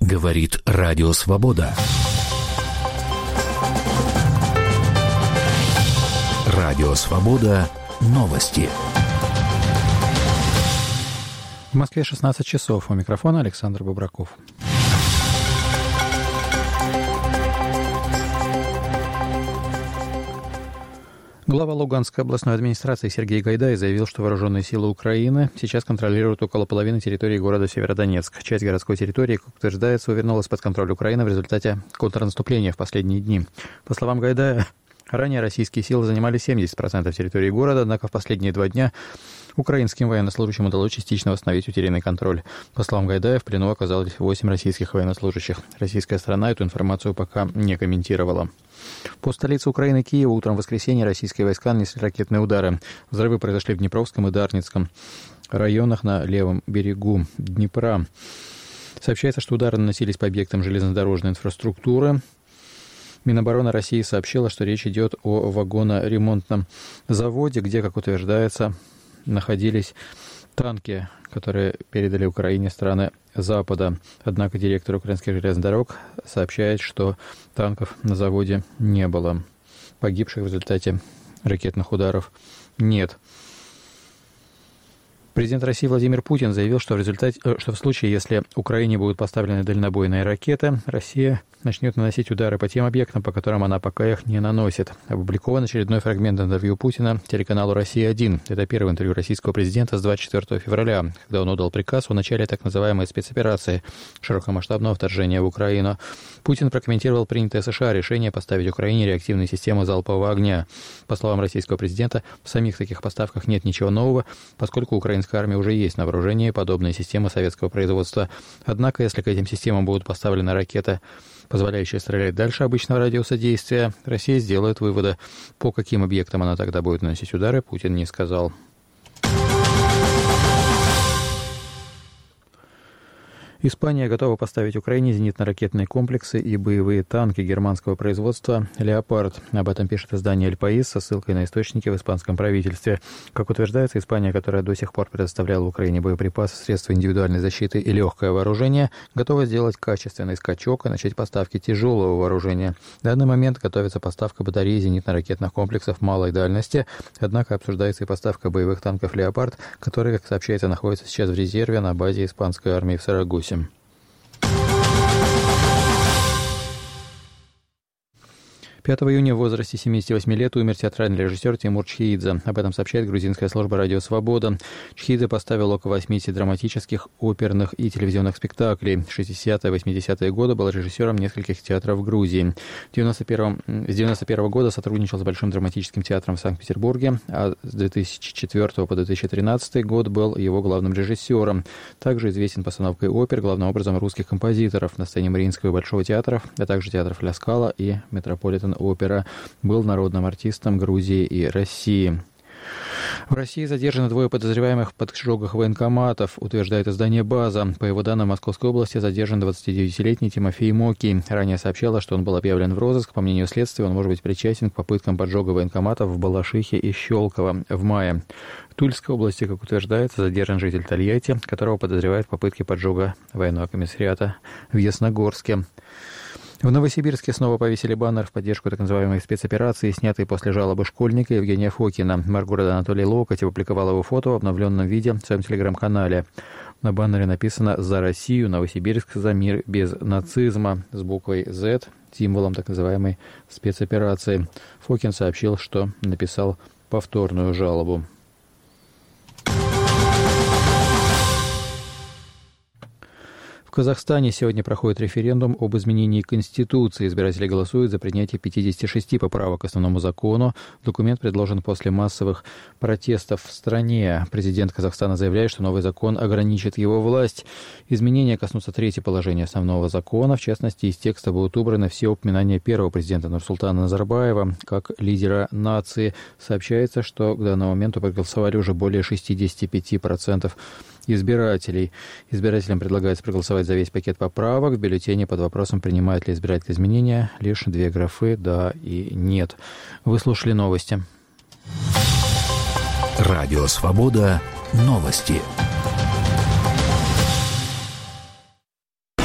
Говорит Радио Свобода. Радио Свобода. Новости. В Москве 16 часов. У микрофона Александр Бобраков. Глава Луганской областной администрации Сергей Гайдай заявил, что вооруженные силы Украины сейчас контролируют около половины территории города Северодонецк. Часть городской территории, как утверждается, вернулась под контроль Украины в результате контрнаступления в последние дни. По словам Гайдая, ранее российские силы занимали 70% территории города, однако в последние 2 дня украинским военнослужащим удалось частично восстановить утерянный контроль. По словам Гайдая, в плену оказалось 8 российских военнослужащих. Российская сторона эту информацию пока не комментировала. По столице Украины Киеву утром в воскресенье российские войска нанесли ракетные удары. Взрывы произошли в Днепровском и Дарницком районах на левом берегу Днепра. Сообщается, что удары наносились по объектам железнодорожной инфраструктуры. Минобороны России сообщила, что речь идет о вагоноремонтном заводе, где, как утверждается, находились танки, которые передали Украине страны Запада. Однако директор украинских железных дорог сообщает, что танков на заводе не было. Погибших в результате ракетных ударов нет. Президент России Владимир Путин заявил, что в случае, если Украине будут поставлены дальнобойные ракеты, Россия начнет наносить удары по тем объектам, по которым она пока их не наносит. Опубликован очередной фрагмент интервью Путина телеканалу «Россия-1». Это первое интервью российского президента с 24 февраля, когда он отдал приказ о начале так называемой спецоперации широкомасштабного вторжения в Украину. Путин прокомментировал принятое США решение поставить Украине реактивные системы залпового огня. По словам российского президента, в самих таких поставках нет ничего нового, поскольку украинская армия уже есть на вооружении подобные системы советского производства. Однако, если к этим системам будут поставлены ракеты, позволяющие стрелять дальше обычного радиуса действия, Россия сделает выводы. По каким объектам она тогда будет наносить удары, Путин не сказал. Испания готова поставить Украине зенитно-ракетные комплексы и боевые танки германского производства «Леопард». Об этом пишет издание «Эль Паис» со ссылкой на источники в испанском правительстве. Как утверждается, Испания, которая до сих пор предоставляла Украине боеприпасы, средства индивидуальной защиты и легкое вооружение, готова сделать качественный скачок и начать поставки тяжелого вооружения. В данный момент готовится поставка батареи зенитно-ракетных комплексов малой дальности, однако обсуждается и поставка боевых танков «Леопард», которые, как сообщается, находятся сейчас в резерве на базе испанской армии в Сарагосе. 5 июня в возрасте 78 лет умер театральный режиссер Тимур Чхеидзе. Об этом сообщает грузинская служба «Радио Свобода». Чхеидзе поставил около 80 драматических, оперных и телевизионных спектаклей. В 60-80-е годы был режиссером нескольких театров в Грузии. С 1991 года сотрудничал с Большим драматическим театром в Санкт-Петербурге, а с 2004 по 2013 год был его главным режиссером. Также известен постановкой опер, главным образом русских композиторов на сцене Мариинского и Большого театров, а также театров Ля Скала и Метрополитен опера. Был народным артистом Грузии и России. В России задержаны 2 подозреваемых в поджогах военкоматов, утверждает издание «База». По его данным, в Московской области задержан 29-летний Тимофей Мокий. Ранее сообщалось, что он был объявлен в розыск. По мнению следствия, он может быть причастен к попыткам поджога военкоматов в Балашихе и Щелково в мае. В Тульской области, как утверждается, задержан житель Тольятти, которого подозревают в попытке поджога военного комиссариата в Ясногорске. В Новосибирске снова повесили баннер в поддержку так называемой спецоперации, снятый после жалобы школьника Евгения Фокина. Мэр города Анатолий Локоть опубликовал его фото в обновленном виде в своем телеграм-канале. На баннере написано «За Россию, Новосибирск, за мир без нацизма» с буквой «Z», символом так называемой спецоперации. Фокин сообщил, что написал повторную жалобу. В Казахстане сегодня проходит референдум об изменении Конституции. Избиратели голосуют за принятие 56 поправок к основному закону. Документ предложен после массовых протестов в стране. Президент Казахстана заявляет, что новый закон ограничит его власть. Изменения коснутся 3-го положения основного закона. В частности, из текста будут убраны все упоминания первого президента Нурсултана Назарбаева как лидера нации. Сообщается, что к данному моменту проголосовали уже более 65% избирателей. Избирателям предлагается проголосовать за весь пакет поправок. В бюллетене под вопросом, принимает ли избиратель изменения, лишь 2 графы «да» и «нет». Вы слушали новости. Радио Свобода. Новости.